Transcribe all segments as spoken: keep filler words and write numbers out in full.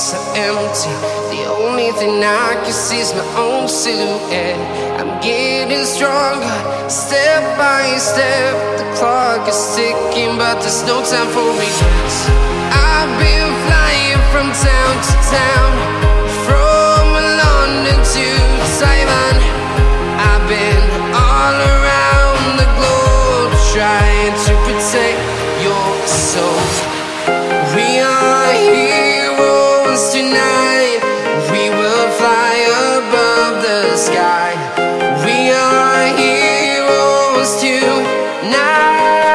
so empty. The only thing I can see is my own silhouette. I'm getting stronger, step by step. The clock is ticking, but there's no time for regrets. I've been flying from town to town, from London to Taiwan. I've been all around the globe, trying to protect your soul. We are heroes tonight. We will fly above the sky. We are heroes tonight.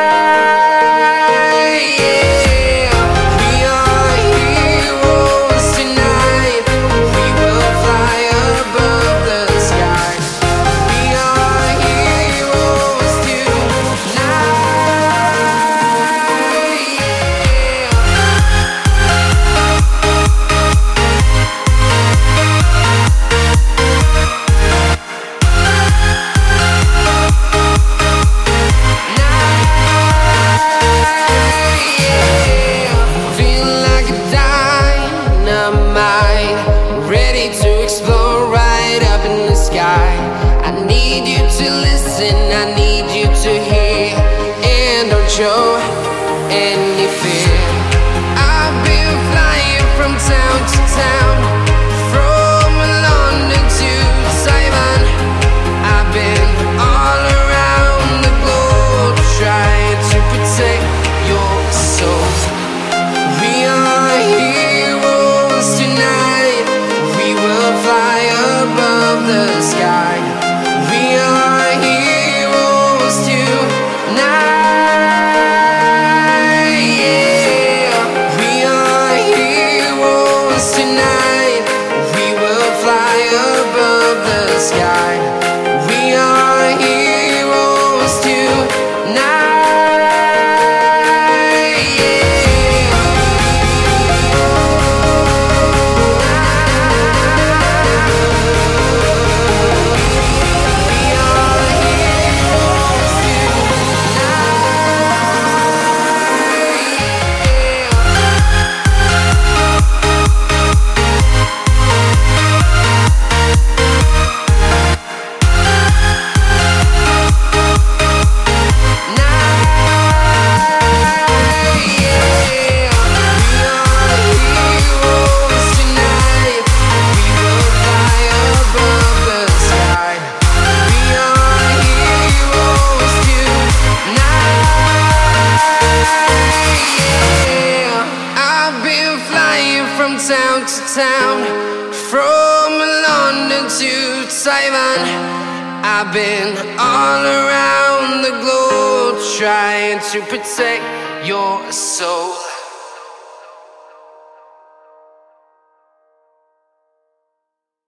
Yeah. We are heroes tonight. We will fly above the sky. We are heroes tonight. I need you to listen, I need you to hear, and don't show any fear. I've been flying from town to town, from London to Taiwan. I've been all around the globe, trying to protect your soul. We are heroes tonight. We will fly above the sky. We are heroes tonight. Yeah. We are heroes tonight. We will fly above the sky. We are heroes tonight. From town to town, from London to Taiwan. I've been all around the globe, trying to protect your soul.